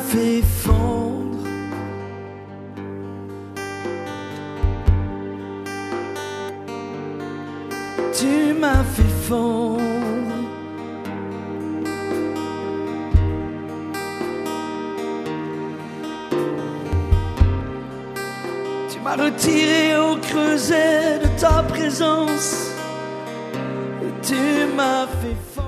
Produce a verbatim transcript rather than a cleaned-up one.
fait fondre. Tu m'as fait fondre. Tu m'as retiré au creuset de ta présence. Tu m'as fait fondre.